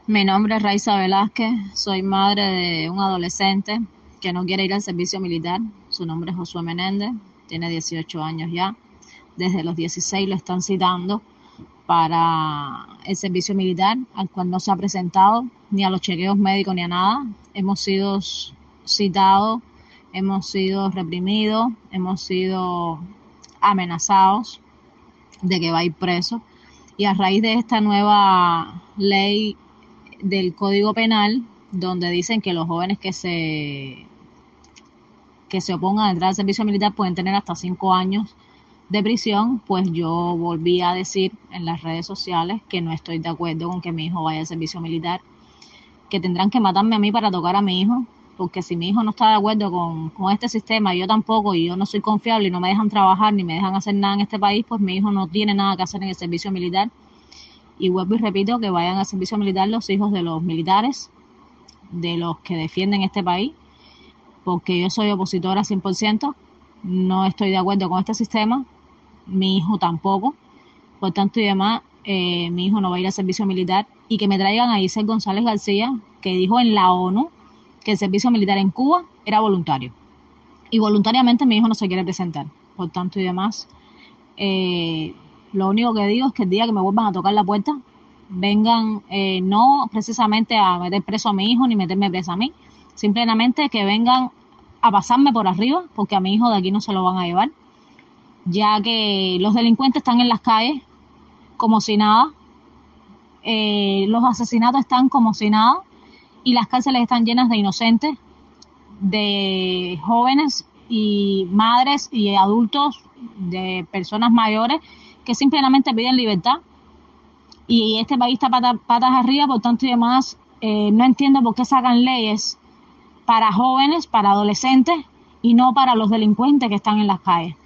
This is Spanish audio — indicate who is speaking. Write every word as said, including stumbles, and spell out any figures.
Speaker 1: Mi nombre es Raiza Velázquez, soy madre de un adolescente que no quiere ir al servicio militar. Su nombre es Josué Menéndez, tiene dieciocho años ya. Desde los dieciséis lo están citando para el servicio militar, al cual no se ha presentado ni a los chequeos médicos ni a nada. Hemos sido citados, hemos sido reprimidos, hemos sido amenazados de que va a ir preso. Y a raíz de esta nueva ley del Código Penal, donde dicen que los jóvenes que se que se opongan a entrar al servicio militar pueden tener hasta cinco años de prisión, pues yo volví a decir en las redes sociales que no estoy de acuerdo con que mi hijo vaya al servicio militar, que tendrán que matarme a mí para tocar a mi hijo, porque si mi hijo no está de acuerdo con, con este sistema, yo tampoco, y yo no soy confiable y no me dejan trabajar ni me dejan hacer nada en este país, pues mi hijo no tiene nada que hacer en el servicio militar. Y vuelvo y repito que vayan al servicio militar los hijos de los militares, de los que defienden este país, porque yo soy opositora cien por ciento, no estoy de acuerdo con este sistema, mi hijo tampoco, por tanto y demás, eh, mi hijo no va a ir al servicio militar, y que me traigan a Isel González García, que dijo en la ONU que el servicio militar en Cuba era voluntario, y voluntariamente mi hijo no se quiere presentar, por tanto y demás. Eh, lo único que digo es que el día que me vuelvan a tocar la puerta, vengan eh, no precisamente a meter preso a mi hijo ni meterme presa a mí, simplemente que vengan a pasarme por arriba, porque a mi hijo de aquí no se lo van a llevar, ya que los delincuentes están en las calles como si nada, eh, los asesinatos están como si nada, y las cárceles están llenas de inocentes, de jóvenes y madres y adultos, de personas mayores que simplemente piden libertad, y este país está patas, patas arriba, por tanto y demás. Eh, no entiendo por qué sacan leyes para jóvenes, para adolescentes, y no para los delincuentes que están en las calles.